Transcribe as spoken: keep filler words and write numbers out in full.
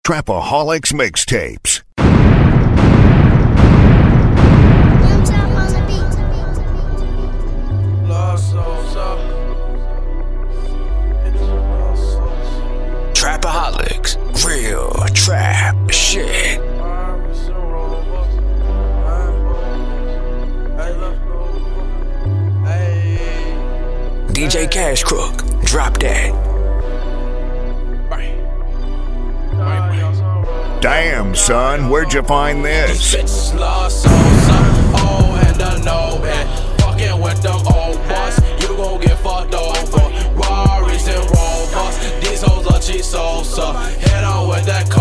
Trapaholics Mixtapes. Trapaholics, real trap shit. D J Cash Crook, drop that. Damn, son, where'd you find this? Bitch lost soul, son. Oh, and I know it. Fucking with them old boys, you gon' get fucked over. Rarries and Rovers, these hoes are cheap souls, so head on with that.